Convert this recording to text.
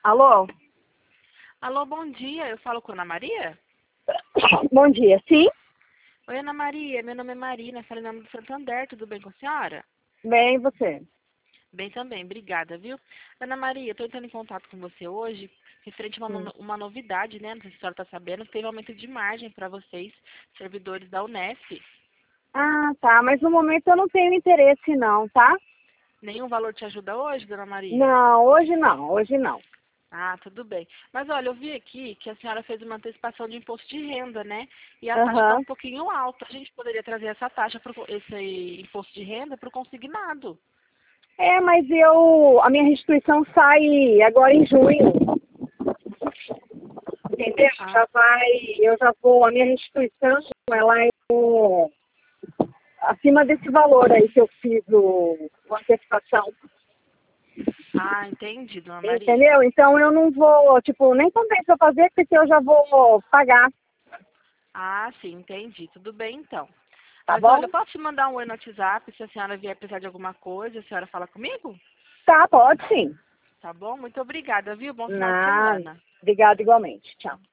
Alô? Alô, bom dia. Eu falo com a Ana Maria? Bom dia, sim? Oi, Ana Maria. Meu nome é Marina, falei em nome do Santander. Tudo bem com a senhora? Bem, e você? Bem também, obrigada, viu? Ana Maria, estou entrando em contato com você hoje, referente a uma novidade, né? Não sei se a senhora está sabendo, que teve aumento de margem para vocês, servidores da Unesp. Ah, tá, mas no momento eu não tenho interesse não, tá? Nenhum valor te ajuda hoje, Dona Maria? Não, hoje não, hoje não. Ah, tudo bem. Mas olha, eu vi aqui que a senhora fez uma antecipação de imposto de renda, né? E a taxa está Aham. um pouquinho alta. A gente poderia trazer essa taxa, esse imposto de renda para o consignado. É, mas a minha restituição sai agora em junho, entendeu? Ah, A minha restituição, ela é acima desse valor aí que eu fiz a antecipação, entendi, Dona Maria. entendeu? Então eu não vou, tipo, nem compensa eu fazer porque eu já vou pagar, Ah, sim, entendi. Tudo bem, então. tá Mas olha, bom? eu posso te mandar um oi no WhatsApp se a senhora vier precisar de alguma coisa, a senhora fala comigo? Tá, pode sim. Tá bom? Muito obrigada, viu? Bom final de Nada. semana. Obrigada igualmente. Tchau.